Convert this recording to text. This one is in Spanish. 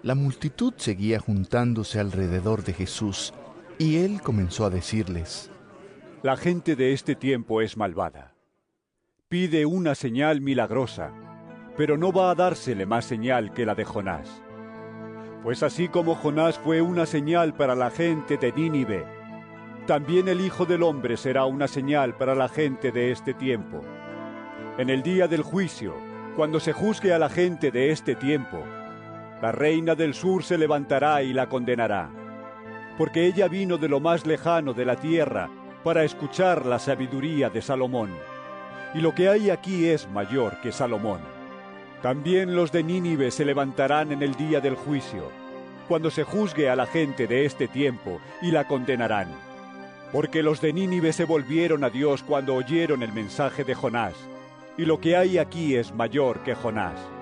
La multitud seguía juntándose alrededor de Jesús, y él comenzó a decirles: La gente de este tiempo es malvada. Pide una señal milagrosa, pero no va a dársele más señal que la de Jonás. Pues así como Jonás fue una señal para la gente de Nínive, también el Hijo del Hombre será una señal para la gente de este tiempo. En el día del juicio, cuando se juzgue a la gente de este tiempo, la reina del sur se levantará y la condenará, porque ella vino de lo más lejano de la tierra para escuchar la sabiduría de Salomón, y lo que hay aquí es mayor que Salomón. También los de Nínive se levantarán en el día del juicio, cuando se juzgue a la gente de este tiempo, y la condenarán. Porque los de Nínive se volvieron a Dios cuando oyeron el mensaje de Jonás, y lo que hay aquí es mayor que Jonás.